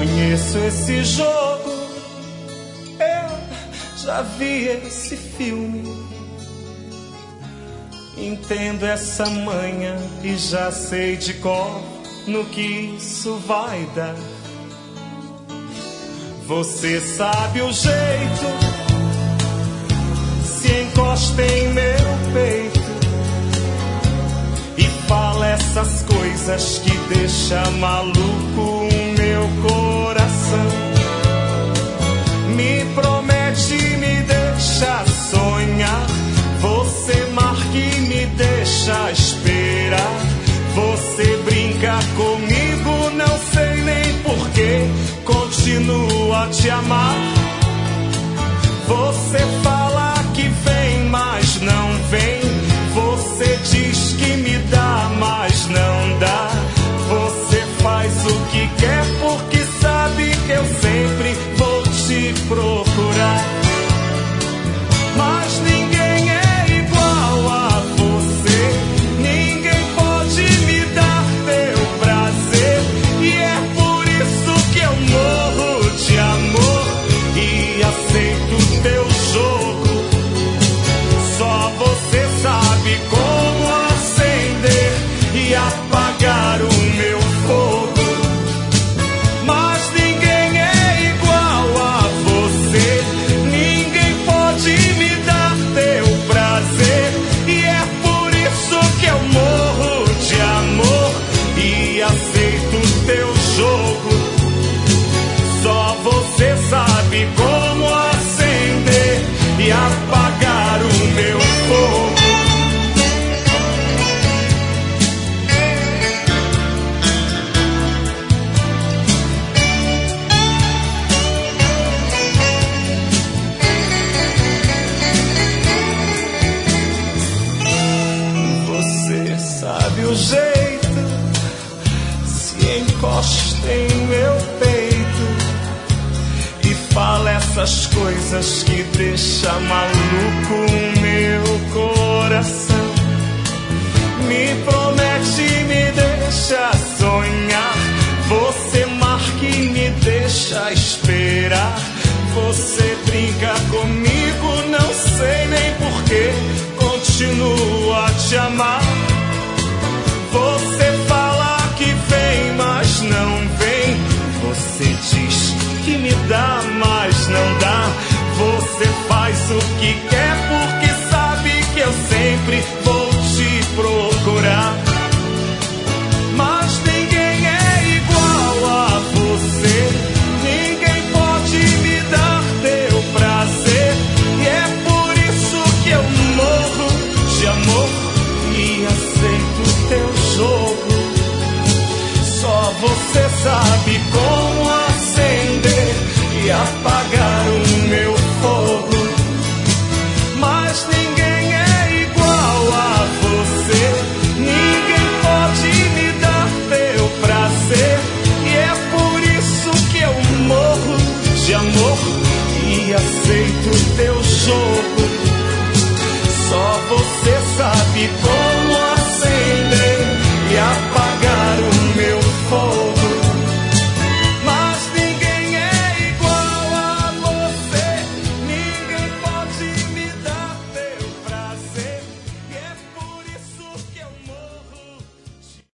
Conheço esse jogo, eu já vi esse filme. Entendo essa manha e já sei de cor no que isso vai dar. Você sabe o jeito, se encosta em meu peito e fala essas coisas que deixa maluco o meu coração. Me promete, me deixa sonhar. Você marca e me deixa esperar. Você brinca comigo, não sei nem porquê. Continuo a te amar. Você fala que vem, mas não vem. Você diz que me dá, mas não dá. Você faz o que quer porque sabe que eu sempre vou te procurar. Mas ninguém é igual a você. Ninguém pode me dar teu prazer. E é por isso que eu morro de amor e aceito teu jogo. Só você sabe como acender e apagar o meu fogo. Mas ninguém é igual a você. Ninguém pode me dar teu prazer. E é por isso que eu morro de amor e aceito teu jogo. Só você sabe como acender e apagar o meu fogo. Você sabe o jeito, se encosta em meu peito e fala essas coisas que deixa maluco o meu coração. Me promete e me deixa sonhar. Você marca e me deixa esperar. Você brinca comigo, não sei nem porquê. Continuo a te amar. Você fala que vem, mas não vem. Você diz que me dá, mas não dá. Você faz o que quer porque sabe que eu sempre vou te procurar. Mas ninguém é igual a você. Ninguém pode me dar teu prazer. E é por isso que eu morro de amor e aceito teu jogo. Só você sabe